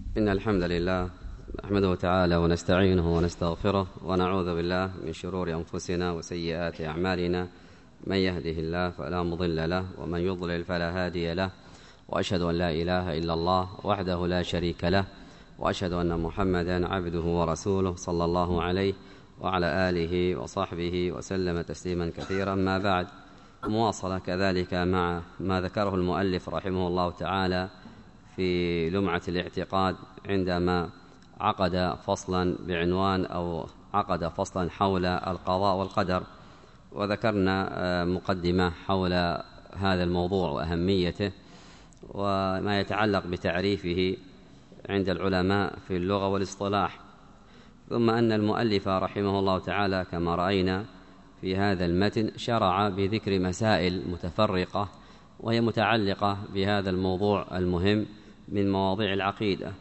إن الحمد لله نحمده تعالى ونستعينه ونستغفره ونعوذ بالله من شرور أنفسنا وسيئات أعمالنا. من يهده الله فلا مضل له ومن يضلل فلا هادي له، وأشهد أن لا إله إلا الله وحده لا شريك له، وأشهد أن محمدا عبده ورسوله صلى الله عليه وعلى آله وصحبه وسلم تسليما كثيرا. ما بعد، مواصلة كذلك مع ما ذكره المؤلف رحمه الله تعالى في لمعة الاعتقاد عندما عقد فصلا بعنوان أو عقد فصلا حول القضاء والقدر، وذكرنا مقدمة حول هذا الموضوع وأهميته وما يتعلق بتعريفه عند العلماء في اللغة والاصطلاح. ثم أن المؤلف رحمه الله تعالى كما رأينا في هذا المتن شرع بذكر مسائل متفرقة وهي متعلقة بهذا الموضوع المهم من مواضيع العقيدة،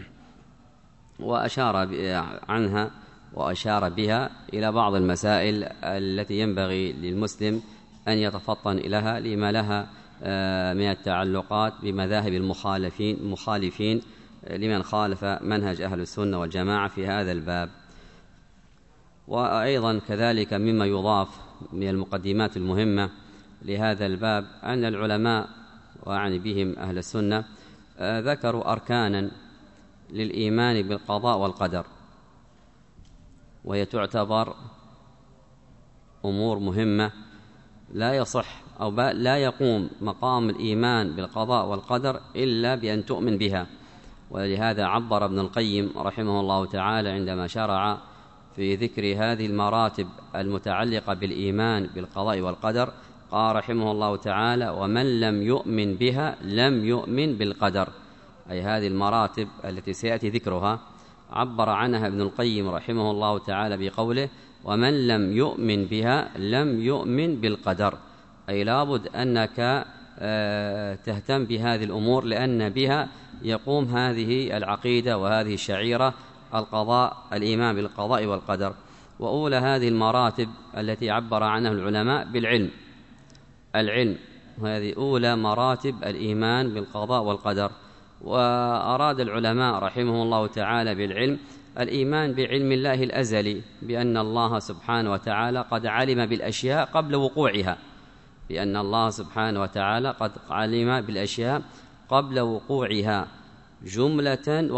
وأشار عنها وأشار بها إلى بعض المسائل التي ينبغي للمسلم أن يتفطن إليها لما لها من التعلقات بمذاهب المخالفين لمن خالف منهج أهل السنة والجماعة في هذا الباب. وأيضا كذلك مما يضاف من المقدمات المهمة لهذا الباب أن العلماء وأعني بهم أهل السنة ذكروا أركانا للإيمان بالقضاء والقدر، وهي تعتبر أمور مهمة لا يصح أو لا يقوم مقام الإيمان بالقضاء والقدر إلا بأن تؤمن بها. ولهذا عبر ابن القيم رحمه الله تعالى عندما شرع في ذكر هذه المراتب المتعلقة بالإيمان بالقضاء والقدر قال رحمه الله تعالى: ومن لم يؤمن بها لم يؤمن بالقدر. أي هذه المراتب التي سيأتي ذكرها عبر عنها ابن القيم رحمه الله تعالى بقوله: ومن لم يؤمن بها لم يؤمن بالقدر. أي لابد أنك تهتم بهذه الأمور، لأن بها يقوم هذه العقيدة وهذه الشعيرة الإيمان بالقضاء والقدر. وأولى هذه المراتب التي عبر عنها العلماء بالعلم. العلم هذه أولى مراتب الإيمان بالقضاء والقدر. وأراد العلماء رحمه الله تعالى بالعلم الإيمان بعلم الله الأزلي، بأن الله سبحانه وتعالى قد علم بالأشياء قبل وقوعها، بأن الله سبحانه وتعالى قد علم بالأشياء قبل وقوعها جملة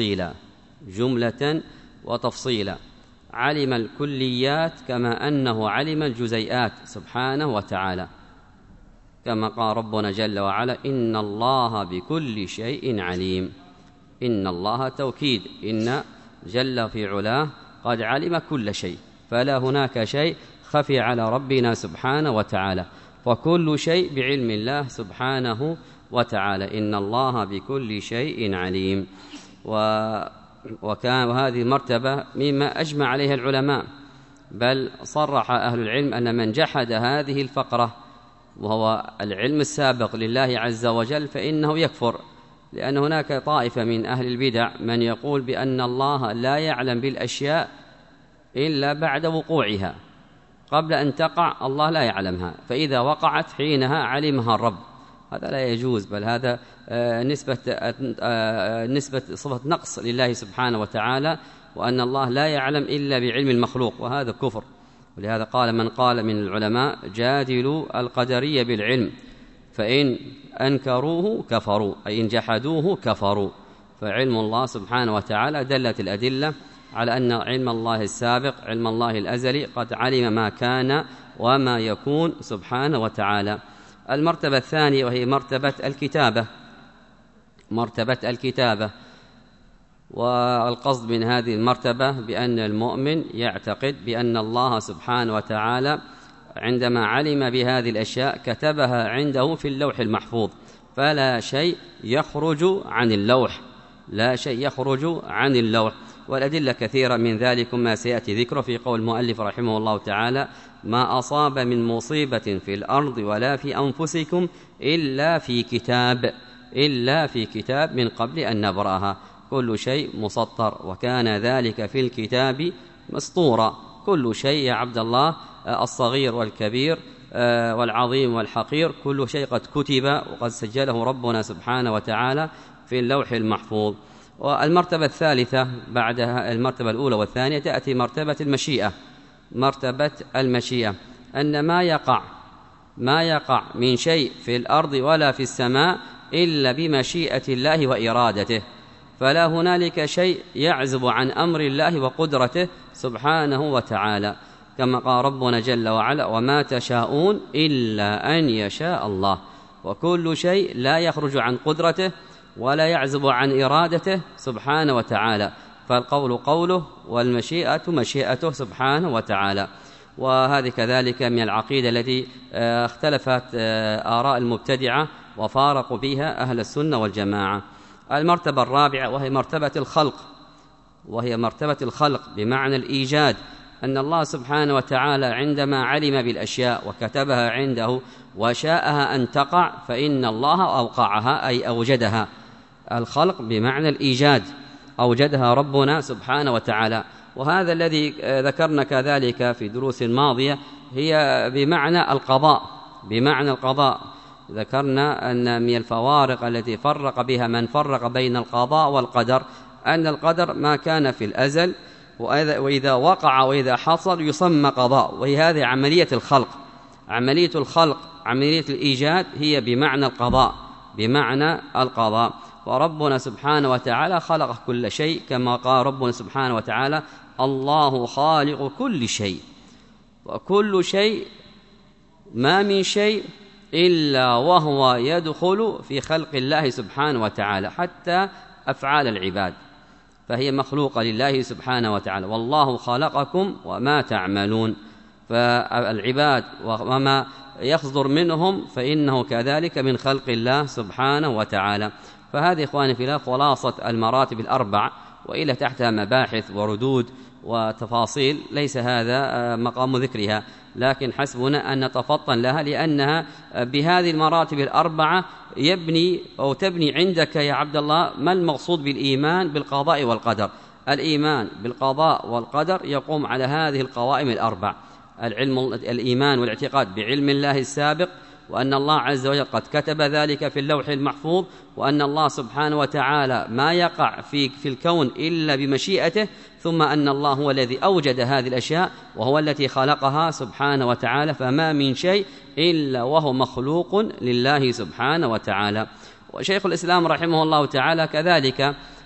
وتفصيلا. علم الكليات كما أنه علم الجزيئات سبحانه وتعالى، كما قال ربنا جل وعلا: إن الله بكل شيء عليم. إن الله توكيد، إن جل في علاه قد علم كل شيء، فلا هناك شيء خفي على ربنا سبحانه وتعالى، فكل شيء بعلم الله سبحانه وتعالى. إن الله بكل شيء عليم. وهذه المرتبة مما أجمع عليها العلماء، بل صرح أهل العلم أن من جحد هذه الفقرة وهو العلم السابق لله عز وجل فإنه يكفر، لأن هناك طائفة من أهل البدع من يقول بأن الله لا يعلم بالأشياء إلا بعد وقوعها، قبل أن تقع الله لا يعلمها، فإذا وقعت حينها علمها الرب. هذا لا يجوز، بل هذا نسبة صفة نقص لله سبحانه وتعالى، وأن الله لا يعلم إلا بعلم المخلوق، وهذا كفر. ولهذا قال من قال من العلماء: جادلوا القدرية بالعلم فإن أنكروه كفروا، أي إن جحدوه كفروا. فعلم الله سبحانه وتعالى دلت الأدلة على أن علم الله السابق، علم الله الأزلي، قد علم ما كان وما يكون سبحانه وتعالى. المرتبة الثانية وهي مرتبة الكتابة. والقصد من هذه المرتبة بأن المؤمن يعتقد بأن الله سبحانه وتعالى عندما علم بهذه الأشياء كتبها عنده في اللوح المحفوظ، فلا شيء يخرج عن اللوح. والأدلة كثيرة من ذلك ما سيأتي ذكره في قول المؤلف رحمه الله تعالى: ما أصاب من مصيبة في الأرض ولا في أنفسكم إلا في كتاب من قبل أن نبرأها. كل شيء مسطر، وكان ذلك في الكتاب مسطورا. كل شيء يا عبد الله، الصغير والكبير والعظيم والحقير، كل شيء قد كتب وقد سجله ربنا سبحانه وتعالى في اللوح المحفوظ. والمرتبة الثالثة بعد المرتبة الأولى والثانية تأتي مرتبة المشيئة. مرتبة المشيئة أن ما يقع من شيء في الأرض ولا في السماء إلا بمشيئة الله وإرادته، فلا هنالك شيء يعزب عن أمر الله وقدرته سبحانه وتعالى، كما قال ربنا جل وعلا: وما تشاءون إلا أن يشاء الله. وكل شيء لا يخرج عن قدرته ولا يعزب عن إرادته سبحانه وتعالى، فالقول قوله والمشيئة مشيئته سبحانه وتعالى. وهذه كذلك من العقيدة التي اختلفت آراء المبتدعة وفارقوا فيها أهل السنة والجماعة. المرتبة الرابعة وهي مرتبة الخلق بمعنى الإيجاد، أن الله سبحانه وتعالى عندما علم بالأشياء وكتبها عنده وشاءها أن تقع فإن الله أوقعها أي أوجدها. الخلق بمعنى الإيجاد أوجدها ربنا سبحانه وتعالى. وهذا الذي ذكرنا كذلك في دروس ماضية هي بمعنى القضاء. ذكرنا أن من الفوارق التي فرق بها من فرق بين القضاء والقدر أن القدر ما كان في الأزل، وإذا وقع وإذا حصل يسمى قضاء، وهي هذه عملية الخلق. عملية الإيجاد هي بمعنى القضاء. وربنا سبحانه وتعالى خلق كل شيء، كما قال ربنا سبحانه وتعالى: الله خالق كل شيء، وكل شيء ما من شيء إلا وهو يدخل في خلق الله سبحانه وتعالى، حتى أفعال العباد فهي مخلوقة لله سبحانه وتعالى. والله خلقكم وما تعملون، فالعباد وما يصدر منهم فإنه كذلك من خلق الله سبحانه وتعالى. فهذه إخواني في الله خلاصة المراتب الأربع، وإلى تحتها مباحث وردود وتفاصيل ليس هذا مقام ذكرها، لكن حسبنا أن نتفطن لها، لأنها بهذه المراتب الأربعة تبني عندك يا عبد الله ما المقصود بالإيمان بالقضاء والقدر. الإيمان بالقضاء والقدر يقوم على هذه القوائم الأربع: الإيمان والاعتقاد بعلم الله السابق، وأن الله عز وجل قد كتب ذلك في اللوح المحفوظ، وأن الله سبحانه وتعالى ما يقع في الكون إلا بمشيئته، ثم أن الله هو الذي أوجد هذه الأشياء وهو التي خلقها سبحانه وتعالى، فما من شيء إلا وهو مخلوق لله سبحانه وتعالى. وشيخ الإسلام رحمه الله تعالى كذلك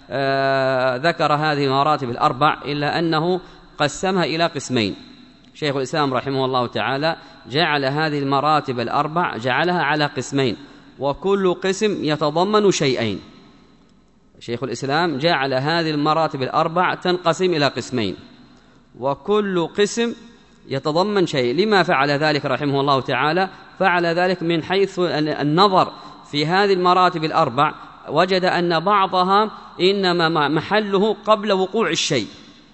ذكر هذه المراتب الأربع، إلا أنه قسمها إلى قسمين. شيخ الإسلام رحمه الله تعالى جعل هذه المراتب الأربع على قسمين، وكل قسم يتضمن شيئين. شيخ الإسلام جعل هذه المراتب الأربع تنقسم إلى قسمين، وكل قسم يتضمن شيء. لما فعل ذلك رحمه الله تعالى؟ فعل ذلك من حيث النظر في هذه المراتب الأربع، وجد أن بعضها إنما محله قبل وقوع الشيء،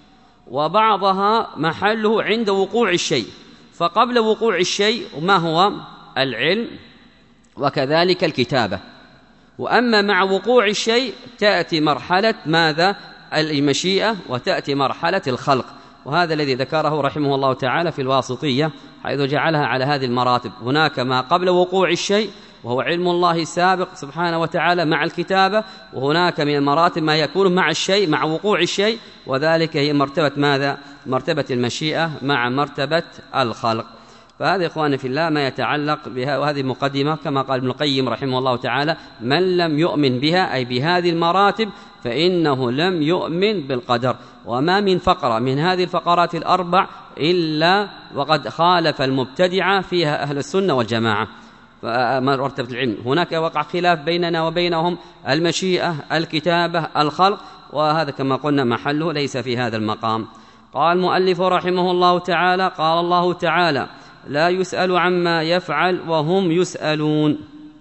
وبعضها محله عند وقوع الشيء. فقبل وقوع الشيء ما هو؟ العلم وكذلك الكتابة. وأما مع وقوع الشيء تأتي مرحلة ماذا؟ المشيئة، وتأتي مرحلة الخلق. وهذا الذي ذكره رحمه الله تعالى في الواسطية، حيث جعلها على هذه المراتب. هناك ما قبل وقوع الشيء وهو علم الله السابق سبحانه وتعالى مع الكتابة، وهناك من المراتب ما يكون مع الشيء مع وقوع الشيء، وذلك هي مرتبة ماذا؟ مرتبة المشيئة مع مرتبة الخلق. فهذا إخواني في الله ما يتعلق بها، وهذه مقدمة كما قال ابن القيم رحمه الله تعالى: من لم يؤمن بها أي بهذه المراتب فإنه لم يؤمن بالقدر. وما من فقرة من هذه الفقرات الأربع إلا وقد خالف المبتدعة فيها أهل السنة والجماعة. مرتبة العلم هناك وقع خلاف بيننا وبينهم: المشيئة، الكتابة، الخلق، وهذا كما قلنا محله ليس في هذا المقام. قال المؤلف رحمه الله تعالى: قال الله تعالى: لا يسأل عما يفعل وهم يسألون.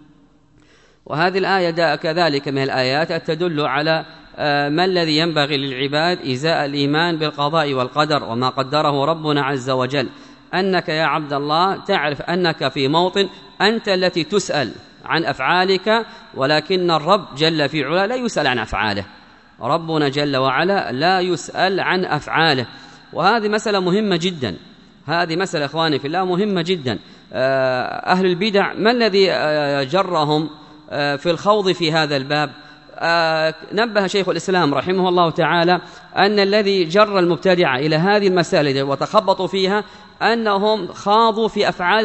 وهذه الآية كذلك من الآيات تدل على ما الذي ينبغي للعباد إزاء الإيمان بالقضاء والقدر وما قدره ربنا عز وجل. أنك يا عبد الله تعرف أنك في موطن أنت التي تسأل عن أفعالك، ولكن الرب جل في علا لا يسأل عن أفعاله. ربنا جل وعلا لا يسأل عن أفعاله، وهذه مسألة مهمة جدا. هذه مسألة إخواني في الله مهمة جدا. أهل البدع ما الذي جرهم في الخوض في هذا الباب؟ نبه شيخ الإسلام رحمه الله تعالى أن الذي جر المبتدعة إلى هذه المسائل وتخبطوا فيها أنهم خاضوا في أفعال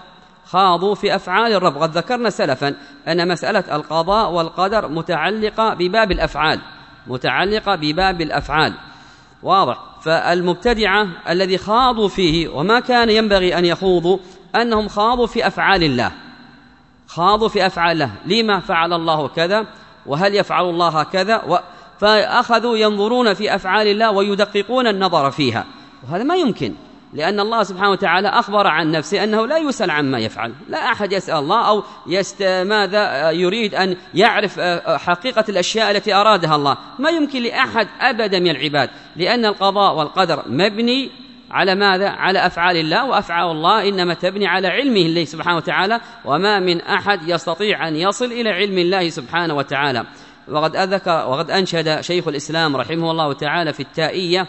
الرب. قد ذكرنا سلفا أن مسألة القضاء والقدر متعلقة بباب الأفعال واضح. فالمبتدعة الذي خاضوا فيه وما كان ينبغي أن يخوضوا أنهم خاضوا في أفعال الله، لما فعل الله كذا وهل يفعل الله كذا، فأخذوا ينظرون في أفعال الله ويدققون النظر فيها، وهذا ما يمكن، لأن الله سبحانه وتعالى أخبر عن نفسه أنه لا يسأل عما يفعل. لا أحد يسأل الله أو ماذا يريد أن يعرف حقيقة الأشياء التي أرادها الله. ما يمكن لأحد أبدا من العباد، لأن القضاء والقدر مبني على ماذا؟ على أفعال الله، وأفعال الله إنما تبني على علمه الله سبحانه وتعالى، وما من أحد يستطيع أن يصل إلى علم الله سبحانه وتعالى. وقد أنشد شيخ الإسلام رحمه الله تعالى في التائية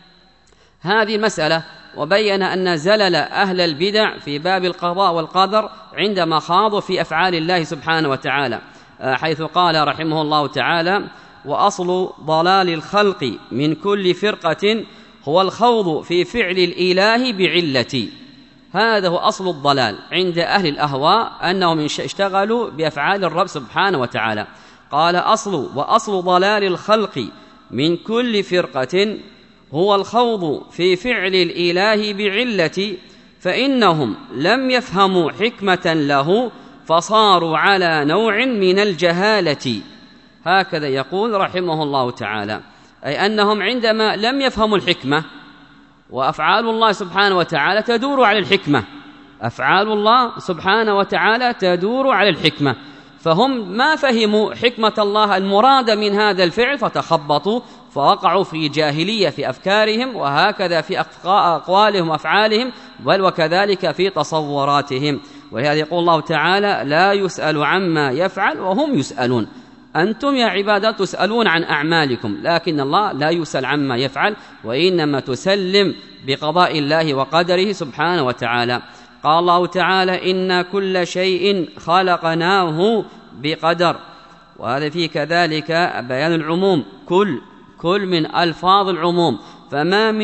هذه المسألة، وبين أن زلل أهل البدع في باب القضاء والقدر عندما خاضوا في أفعال الله سبحانه وتعالى، حيث قال رحمه الله تعالى: وأصل ضلال الخلق من كل فرقة هو الخوض في فعل الإله بعلة. هذا هو أصل الضلال عند أهل الأهواء، أنهم اشتغلوا بأفعال الرب سبحانه وتعالى. قال: وأصل ضلال الخلق من كل فرقة هو الخوض في فعل الإله بعلة، فإنهم لم يفهموا حكمة له فصاروا على نوع من الجهالة. هكذا يقول رحمه الله تعالى، أي أنهم عندما لم يفهموا الحكمة، وأفعال الله سبحانه وتعالى تدور على الحكمة، أفعال الله سبحانه وتعالى تدور على الحكمة، فهم ما فهموا حكمة الله المرادة من هذا الفعل، فتخبطوا فوقعوا في جاهلية في أفكارهم، وهكذا في أقوالهم وأفعالهم، بل وكذلك في تصوراتهم. ولهذا يقول الله تعالى: لا يسأل عما يفعل وهم يسألون. أنتم يا عبادة تسألون عن أعمالكم، لكن الله لا يسأل عما يفعل، وإنما تسلم بقضاء الله وقدره سبحانه وتعالى. قال الله تعالى: إن كل شيء خلقناه بقدر. وهذا فيه كذلك بيان العموم، كل من ألفاظ العموم، فما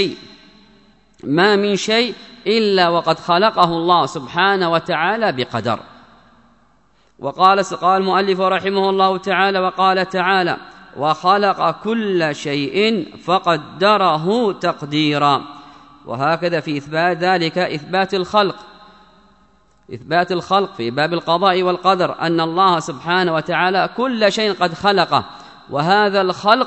من شيء إلا وقد خلقه الله سبحانه وتعالى بقدر. وقال المؤلف رحمه الله تعالى: وقال تعالى: وخلق كل شيء فقدره تقديرا. وهكذا في إثبات ذلك إثبات الخلق في باب القضاء والقدر، أن الله سبحانه وتعالى كل شيء قد خلقه، وهذا الخلق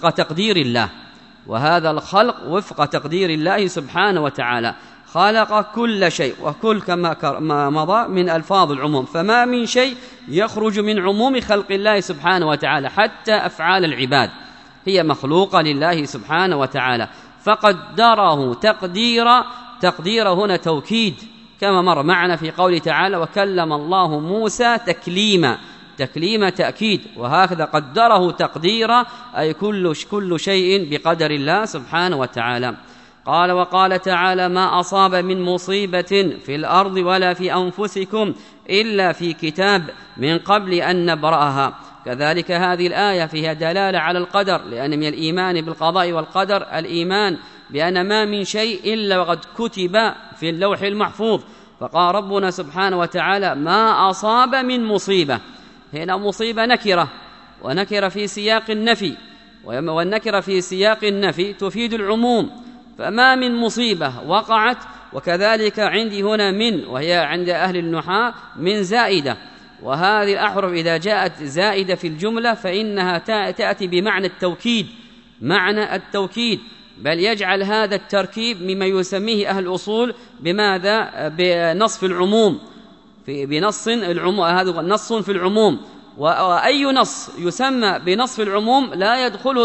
وفق تقدير الله سبحانه وتعالى. خلق كل شيء، وكل كما مضى من ألفاظ العموم، فما من شيء يخرج من عموم خلق الله سبحانه وتعالى، حتى أفعال العباد هي مخلوقة لله سبحانه وتعالى. فقدره تقدير هنا توكيد، كما مر معنا في قوله تعالى: وكلم الله موسى تكليم تأكيد. وهكذا قدره تقديرا، أي كل شيء بقدر الله سبحانه وتعالى. قال: وقال تعالى: ما أصاب من مصيبة في الأرض ولا في أنفسكم إلا في كتاب من قبل أن نبرأها. كذلك هذه الآية فيها دلالة على القدر، لأن من الإيمان بالقضاء والقدر الإيمان بأن ما من شيء إلا وقد كتب في اللوح المحفوظ. فقال ربنا سبحانه وتعالى: ما أصاب من مصيبة. هنا مصيبة نكرة، ونكرة في سياق النفي، والنكرة في سياق النفي تفيد العموم، فما من مصيبة وقعت. وكذلك عندي هنا من، وهي عند أهل النحاة من زائدة، وهذه الأحرف إذا جاءت زائدة في الجملة فإنها تأتي بمعنى التوكيد، بل يجعل هذا التركيب مما يسميه أهل الأصول بماذا؟ بنصف العموم، بنص العموم. هذا نص في العموم، وأي نص يسمى بنصف العموم لا يدخله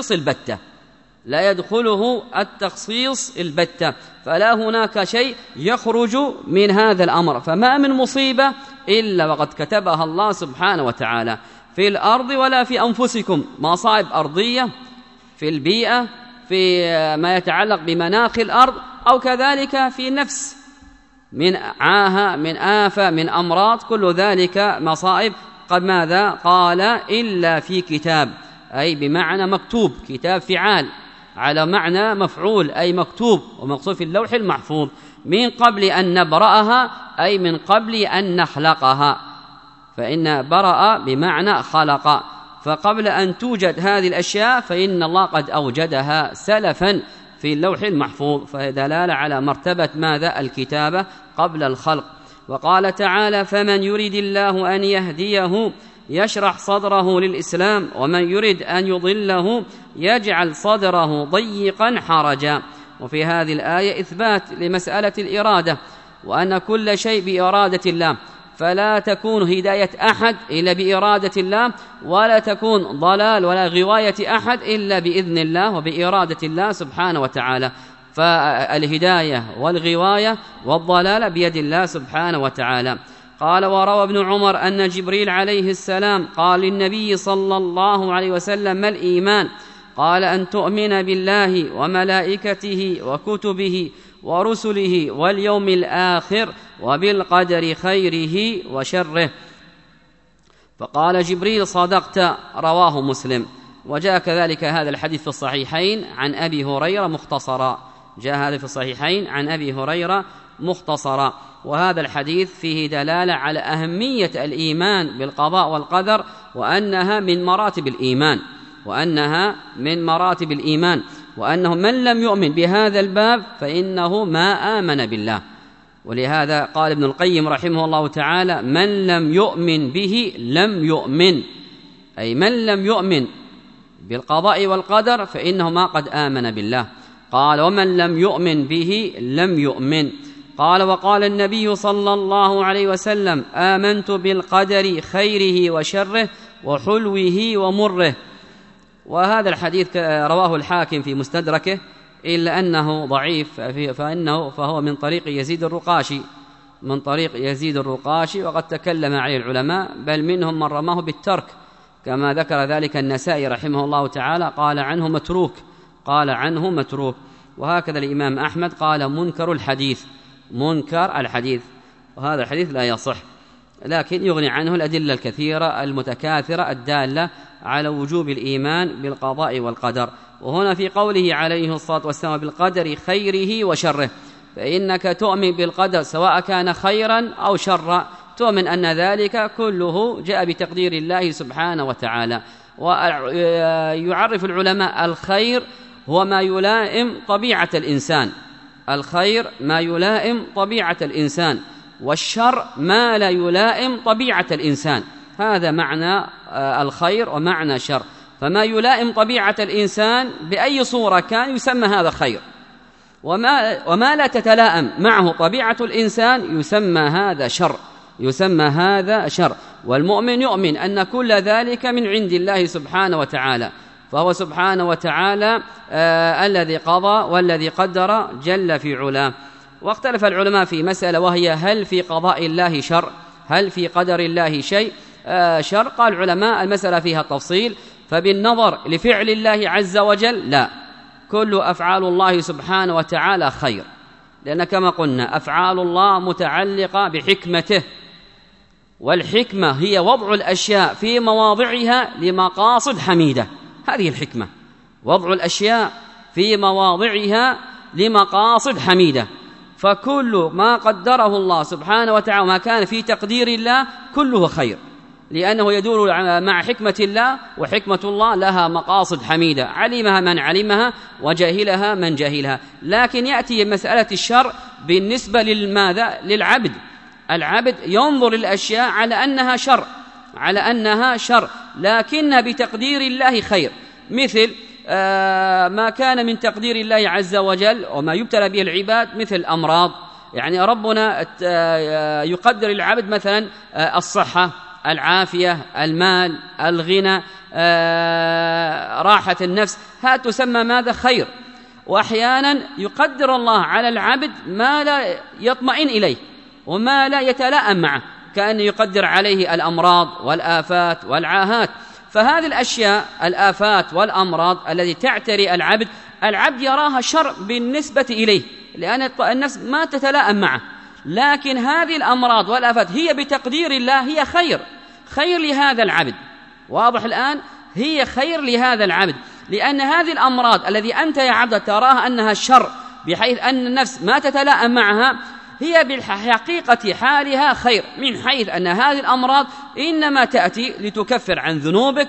التخصيص البتة، فلا هناك شيء يخرج من هذا الأمر. فما من مصيبة إلا وقد كتبها الله سبحانه وتعالى في الأرض ولا في أنفسكم، مصائب أرضية في البيئة، في ما يتعلق بمناخ الأرض، أو كذلك في نفس من عاهة، من آفة، من أمراض، كل ذلك مصائب ماذا؟ قال إلا في كتاب، أي بمعنى مكتوب، كتاب فعال على معنى مفعول، أي مكتوب ومقصود في اللوح المحفوظ، من قبل أن نبرأها، أي من قبل أن نخلقها، فإن برأ بمعنى خلق، فقبل أن توجد هذه الأشياء فإن الله قد أوجدها سلفا في اللوح المحفوظ، فدلالة على مرتبة ماذا؟ الكتابة قبل الخلق. وقال تعالى: فمن يريد الله أن يهديه يشرح صدره للإسلام ومن يريد أن يضله يجعل صدره ضيقا حرجا. وفي هذه الآية إثبات لمسألة الإرادة، وأن كل شيء بإرادة الله، فلا تكون هداية أحد إلا بإرادة الله، ولا تكون ضلال ولا غواية أحد إلا بإذن الله وبإرادة الله سبحانه وتعالى، فالهداية والغواية والضلال بيد الله سبحانه وتعالى. قال: وروى ابن عمر أن جبريل عليه السلام قال للنبي صلى الله عليه وسلم: ما الإيمان؟ قال: أن تؤمن بالله وملائكته وكتبه ورسله واليوم الآخر وبالقدر خيره وشره. فقال جبريل: صدقت. رواه مسلم. وجاء كذلك هذا الحديث في الصحيحين عن أبي هريرة مختصرا، جاء هذا في الصحيحين عن أبي هريرة مختصرا. وهذا الحديث فيه دلالة على أهمية الإيمان بالقضاء والقدر، وأنها من مراتب الإيمان، وأنه من لم يؤمن بهذا الباب فإنه ما آمن بالله. ولهذا قال ابن القيم رحمه الله تعالى: من لم يؤمن به لم يؤمن، أي من لم يؤمن بالقضاء والقدر فإنه ما قد آمن بالله. قال: ومن لم يؤمن به لم يؤمن. قال: وقال النبي صلى الله عليه وسلم: آمنت بالقدر خيره وشره وحلوه ومره. وهذا الحديث رواه الحاكم في مستدركه، إلا أنه ضعيف، فهو من طريق يزيد الرقاشي، وقد تكلم عليه العلماء، بل منهم من رماه بالترك، كما ذكر ذلك النسائي رحمه الله تعالى، قال عنه متروك. وهكذا الإمام أحمد قال: منكر الحديث، وهذا الحديث لا يصح، لكن يغني عنه الأدلة الكثيرة المتكاثرة الدالة على وجوب الإيمان بالقضاء والقدر. وهنا في قوله عليه الصلاة والسلام: بالقدر خيره وشره، فإنك تؤمن بالقدر سواء كان خيرا أو شرا، تؤمن أن ذلك كله جاء بتقدير الله سبحانه وتعالى. ويعرف العلماء الخير هو ما يلائم طبيعة الإنسان، والشر ما لا يلائم طبيعة الإنسان. هذا معنى الخير ومعنى شر. فما يلائم طبيعة الإنسان بأي صورة كان يسمى هذا خير، وما لا تتلائم معه طبيعة الإنسان يسمى هذا شر. والمؤمن يؤمن أن كل ذلك من عند الله سبحانه وتعالى، فهو سبحانه وتعالى الذي قضى والذي قدر جل في علاه. واختلف العلماء في مسألة، وهي: هل في قضاء الله شر؟ هل في قدر الله شيء شر؟ قال العلماء: المسألة فيها تفصيل، فبالنظر لفعل الله عز وجل لا، كل أفعال الله سبحانه وتعالى خير، لأن كما قلنا أفعال الله متعلقة بحكمته، والحكمة هي وضع الأشياء في مواضعها لمقاصد حميدة. هذه الحكمة، وضع الأشياء في مواضعها لمقاصد حميدة. فكل ما قدره الله سبحانه وتعالى وما كان في تقدير الله كله خير، لأنه يدور مع حكمة الله، وحكمة الله لها مقاصد حميدة علمها من علمها وجاهلها من جاهلها. لكن يأتي مسألة الشر بالنسبة للعبد. العبد ينظر للأشياء على أنها شر، لكن بتقدير الله خير، مثل ما كان من تقدير الله عز وجل وما يبتلى به العباد، مثل الأمراض. يعني ربنا يقدر العبد مثلا الصحة، العافية، المال، الغنى، راحة النفس، هذا تسمى ماذا؟ خير. وأحيانا يقدر الله على العبد ما لا يطمئن إليه وما لا يتلائم معه، كأن يقدر عليه الأمراض والآفات والعاهات. فهذه الأشياء، الآفات والأمراض التي تعتري العبد يراها شر بالنسبة إليه، لأن النفس ما تتلائم معه. لكن هذه الأمراض والآفات هي بتقدير الله هي خير لهذا العبد. واضح الآن؟ هي خير لهذا العبد، لأن هذه الأمراض الذي أنت يا عبد تراها أنها شر بحيث أن النفس ما تتلائم معها، هي بالحقيقة حالها خير، من حيث أن هذه الأمراض إنما تأتي لتكفر عن ذنوبك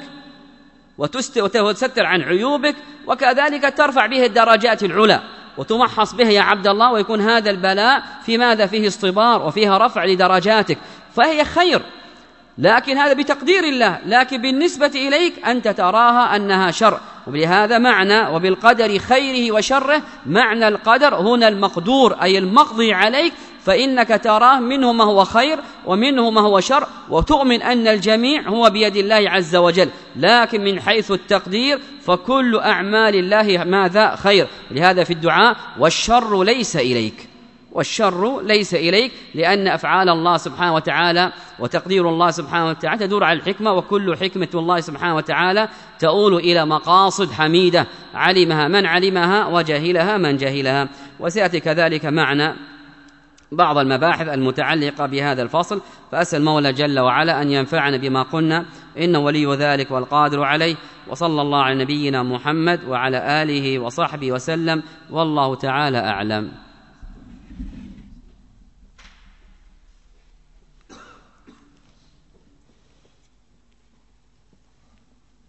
وتستر عن عيوبك، وكذلك ترفع به الدرجات العلى وتمحص به يا عبد الله، ويكون هذا البلاء في ماذا؟ فيه اصطبار وفيها رفع لدرجاتك، فهي خير، لكن هذا بتقدير الله، لكن بالنسبة إليك أنت تراها أنها شر. وبهذا معنى وبالقدر خيره وشره، معنى القدر هنا المقدور أي المقضي عليك، فإنك تراه منه ما هو خير ومنه ما هو شر، وتؤمن أن الجميع هو بيد الله عز وجل، لكن من حيث التقدير فكل أعمال الله ماذا؟ خير. لهذا في الدعاء والشر ليس إليك، والشر ليس إليك، لأن أفعال الله سبحانه وتعالى وتقدير الله سبحانه وتعالى تدور على الحكمة، وكل حكمة الله سبحانه وتعالى تؤول إلى مقاصد حميدة علمها من علمها وجهلها من جهلها. وسيأتي كذلك معنا بعض المباحث المتعلقة بهذا الفصل، فأسأل المولى جل وعلا أن ينفعنا بما قلنا، إنه ولي ذلك والقادر عليه. وصلى الله على نبينا محمد وعلى آله وصحبه وسلم، والله تعالى أعلم.